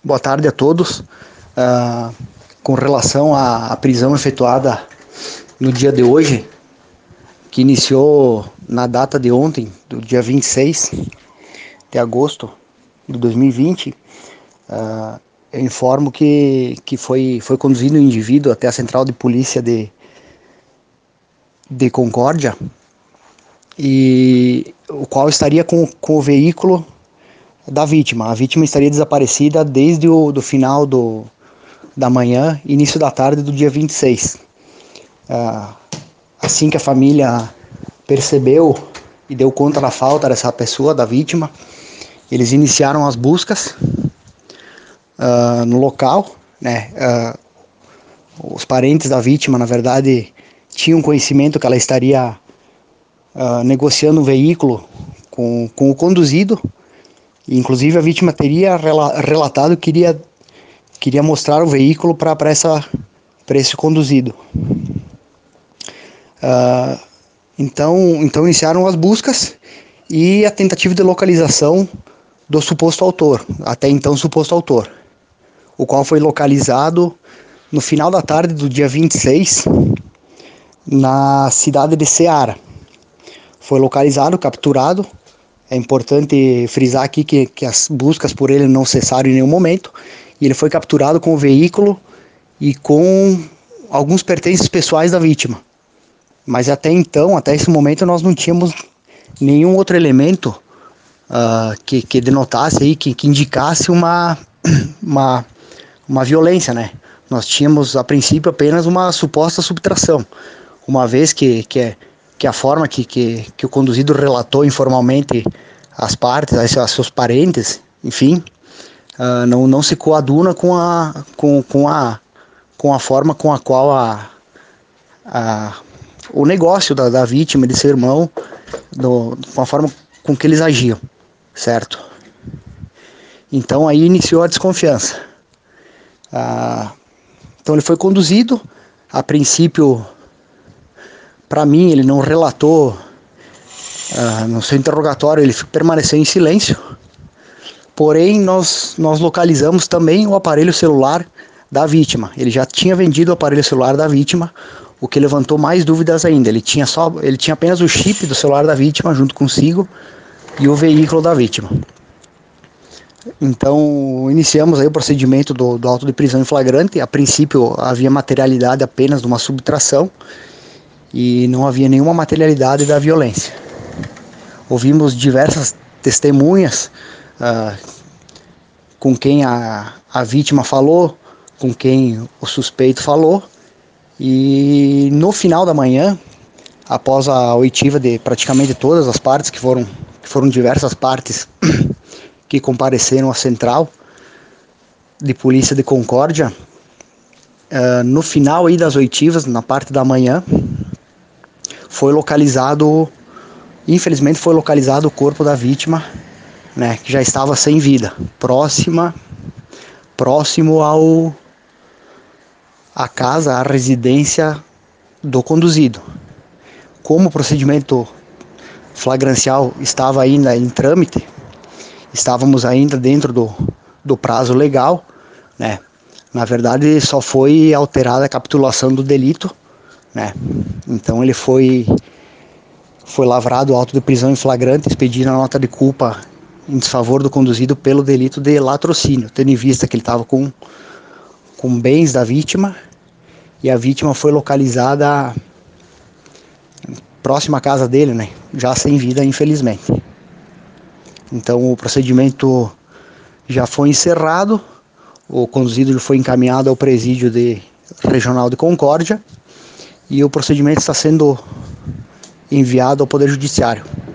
Boa tarde a todos. Com relação à prisão efetuada no dia de hoje, que iniciou na data de ontem, do dia 26 de agosto de 2020, eu informo que foi conduzido um indivíduo até a central de polícia de Concórdia, e o qual estaria com o veículo da vítima. A vítima estaria desaparecida desde o final da manhã, início da tarde do dia 26. Assim que a família percebeu e deu conta da falta dessa pessoa, da vítima, eles iniciaram as buscas no local, né? Os parentes da vítima, na verdade, tinham conhecimento que ela estaria negociando um veículo com o conduzido. Inclusive a vítima teria relatado que queria mostrar o veículo para esse conduzido. Então iniciaram as buscas e a tentativa de localização do suposto autor, até então suposto autor, o qual foi localizado no final da tarde do dia 26 na cidade de Ceará. Foi localizado, capturado. É importante frisar aqui que as buscas por ele não cessaram em nenhum momento, e ele foi capturado com o veículo e com alguns pertences pessoais da vítima. Mas até então, até esse momento, nós não tínhamos nenhum outro elemento que denotasse aí, que indicasse uma violência, né? Nós tínhamos a princípio apenas uma suposta subtração, uma vez que a forma que o conduzido relatou informalmente às partes, a seus parentes, enfim, não se coaduna com a forma com a qual o negócio da vítima e de seu irmão, com a forma com que eles agiam, certo? Então aí iniciou a desconfiança. Então ele foi conduzido, a princípio, para mim, ele não relatou, no seu interrogatório ele permaneceu em silêncio, porém nós localizamos também o aparelho celular da vítima. Ele já tinha vendido o aparelho celular da vítima, o que levantou mais dúvidas ainda. Ele tinha apenas o chip do celular da vítima junto consigo e o veículo da vítima. Então iniciamos aí o procedimento do auto de prisão em flagrante. A princípio havia materialidade apenas de uma subtração e não havia nenhuma materialidade da violência. Ouvimos diversas testemunhas com quem a vítima falou, com quem o suspeito falou, e no final da manhã, após a oitiva de praticamente todas as partes, que foram diversas partes que compareceram à central de polícia de Concórdia, no final aí das oitivas, na parte da manhã, infelizmente foi localizado o corpo da vítima, né, que já estava sem vida, próximo à casa, à residência do conduzido. Como o procedimento flagrancial estava ainda em trâmite, estávamos ainda dentro do prazo legal, né? Na verdade, só foi alterada a capitulação do delito, né? Então ele foi lavrado o auto de prisão em flagrante, expedida a nota de culpa em desfavor do conduzido pelo delito de latrocínio, tendo em vista que ele estava com bens da vítima, e a vítima foi localizada próxima à casa dele, né? Já sem vida, infelizmente. Então o procedimento já foi encerrado, o conduzido foi encaminhado ao presídio regional de Concórdia, e o procedimento está sendo enviado ao Poder Judiciário.